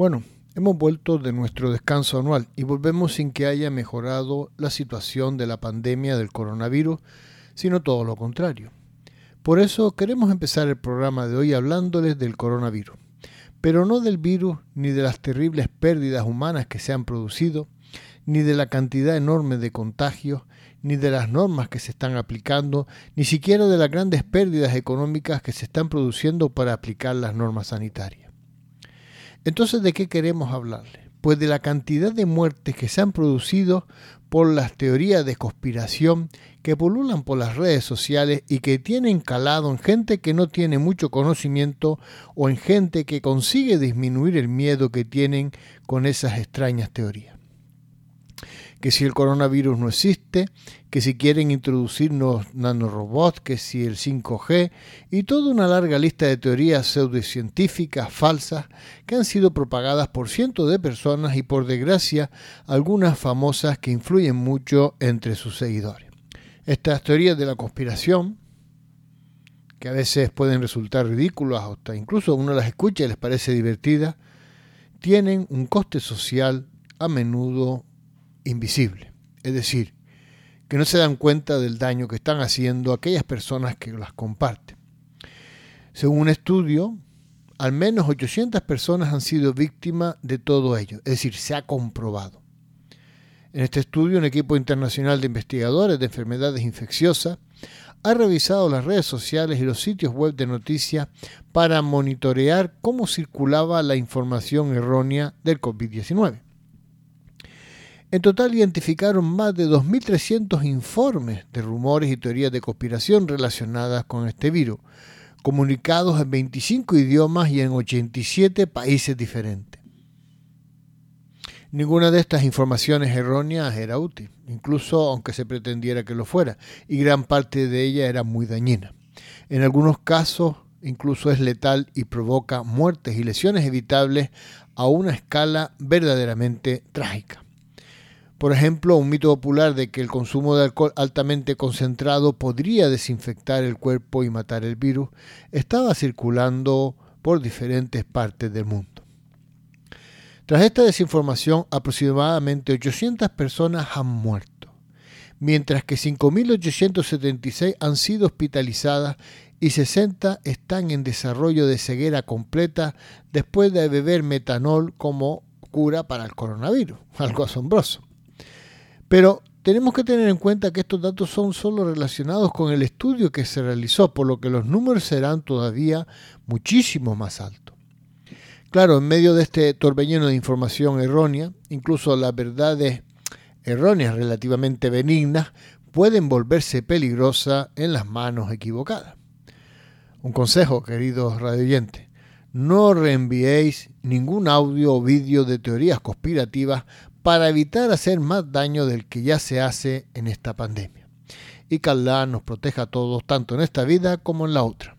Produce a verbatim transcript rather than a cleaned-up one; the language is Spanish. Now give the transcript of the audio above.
Bueno, hemos vuelto de nuestro descanso anual y volvemos sin que haya mejorado la situación de la pandemia del coronavirus, sino todo lo contrario. Por eso queremos empezar el programa de hoy hablándoles del coronavirus, pero no del virus ni de las terribles pérdidas humanas que se han producido, ni de la cantidad enorme de contagios, ni de las normas que se están aplicando, ni siquiera de las grandes pérdidas económicas que se están produciendo para aplicar las normas sanitarias. Entonces, ¿de qué queremos hablarles? Pues de la cantidad de muertes que se han producido por las teorías de conspiración que pululan por las redes sociales y que tienen calado en gente que no tiene mucho conocimiento o en gente que consigue disminuir el miedo que tienen con esas extrañas teorías. Que si el coronavirus no existe, que si quieren introducirnos nanorobots, que si el cinco G y toda una larga lista de teorías pseudocientíficas falsas que han sido propagadas por cientos de personas y por desgracia algunas famosas que influyen mucho entre sus seguidores. Estas teorías de la conspiración, que a veces pueden resultar ridículas, hasta incluso uno las escucha y les parece divertida, tienen un coste social a menudo invisible, es decir, que no se dan cuenta del daño que están haciendo aquellas personas que las comparten. Según un estudio, al menos ochocientas personas han sido víctimas de todo ello, es decir, se ha comprobado. En este estudio, un equipo internacional de investigadores de enfermedades infecciosas ha revisado las redes sociales y los sitios web de noticias para monitorear cómo circulaba la información errónea del covid diecinueve. En total identificaron más de dos mil trescientos informes de rumores y teorías de conspiración relacionadas con este virus, comunicados en veinticinco idiomas y en ochenta y siete países diferentes. Ninguna de estas informaciones erróneas era útil, incluso aunque se pretendiera que lo fuera, y gran parte de ella era muy dañina. En algunos casos incluso es letal y provoca muertes y lesiones evitables a una escala verdaderamente trágica. Por ejemplo, un mito popular de que el consumo de alcohol altamente concentrado podría desinfectar el cuerpo y matar el virus estaba circulando por diferentes partes del mundo. Tras esta desinformación, aproximadamente ochocientas personas han muerto, mientras que cinco mil ochocientos setenta y seis han sido hospitalizadas y sesenta están en desarrollo de ceguera completa después de beber metanol como cura para el coronavirus, algo asombroso. Pero tenemos que tener en cuenta que estos datos son solo relacionados con el estudio que se realizó, por lo que los números serán todavía muchísimo más altos. Claro, en medio de este torbellino de información errónea, incluso las verdades erróneas relativamente benignas pueden volverse peligrosas en las manos equivocadas. Un consejo, queridos radioyentes: no reenviéis ningún audio o vídeo de teorías conspirativas para evitar hacer más daño del que ya se hace en esta pandemia. Y que Alá nos proteja a todos, tanto en esta vida como en la otra.